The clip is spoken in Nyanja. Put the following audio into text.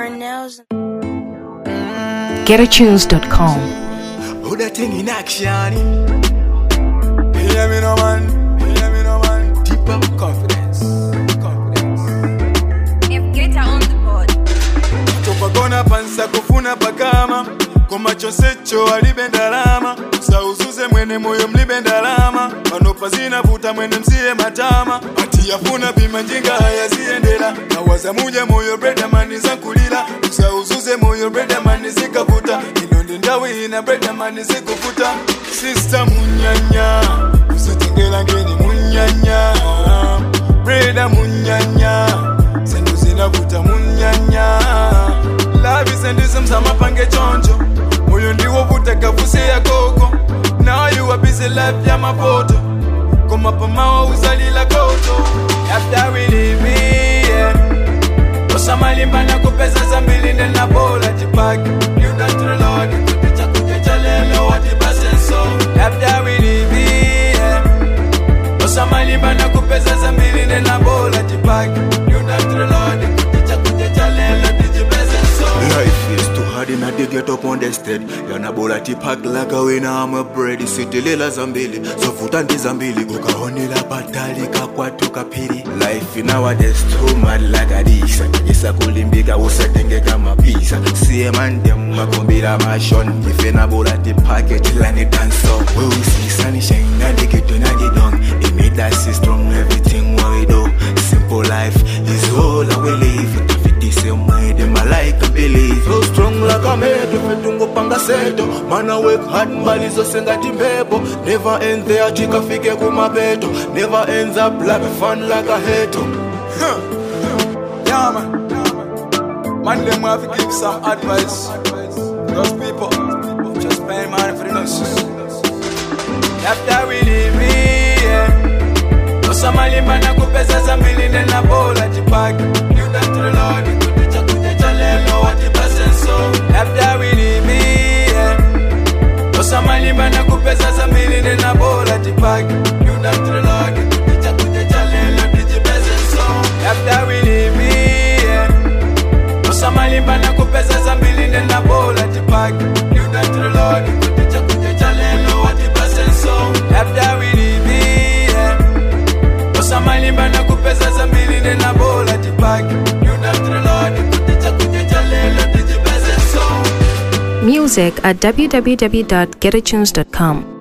nails. GetAtunes.com. Put that thing in action. Hear me no man. Deep up confidence. If Geta on the board. Topa kona pansa kufuna pakama. Koma chosecho alibenda lama. Sauzuze mwene moyo mlibenda lama. Panopa zina vuta mwene msiye matama. Ati yafuna bima njinga haya ziendela. Na waza muja moyo breda mani zankulila. Sauzuze moyo breda mani zikavuta. Inondi ndawi ina breda mani zikuvuta. Sister munyanya usitengela ngeni munyanya. Breda munyanya Sendu zinavuta munyanya. Love is and some sama pange chonjo. Moyo ndiwo vuta kavuse ya koko. Now you are busy life ya mapoto. Koma pamawa uzalila koto. After we leave here Osama limbana kupesa zambili nena bola jipaki. You don't Lord kuticha kutecha lelo wati basenso. After we leave here Osama limbana kupesa zambili nena bola jipaki. You don't Lord kuticha kutecha lelo tiji basenso. Life is too hard and I dig get up on the stead. Yana bola tipak like a winner I'm a bread. City lela zambili so futanti zambili ukahonela batali kakwatu kapiri. Life nowadays too mad like a this. Isa kulimbika usatenge kama pizza. See man dem makombira mashon. Ife na bola tipak etilani dance up. We will see sunshine and they get to nagi down. It made us see strong everything what we do. Simple life is all I will live. The same way them I like and believe. So strong like a made if you don't go panga seto. Man I work hard mbali zo senga timbebo. Never end there chika fike kumabeto. Never ends up like a fun like a hato. Yeah man. Man them have to give some advice. Those people just pay money for the nonsense. After we leave here Osama limbana kupesa zambili nena bola jipaki. You don't to the Lord kuticha kutecha lelo wati basenso. After we leave here Osama limbana kupesa zambili nena bola jipaki. You don't to the Lord kuticha kutecha lelo tiji basenso. After we leave here Osama limbana kupesa zambili nena bola jipaki. You don't to the Lord kuticha kutecha lelo wati basenso. After we leave here Osama limbana kupesa zambili nena bola jipaki. You don't to the Lord kuticha kutecha lelo tiji basenso. Music at www.getatunes.com.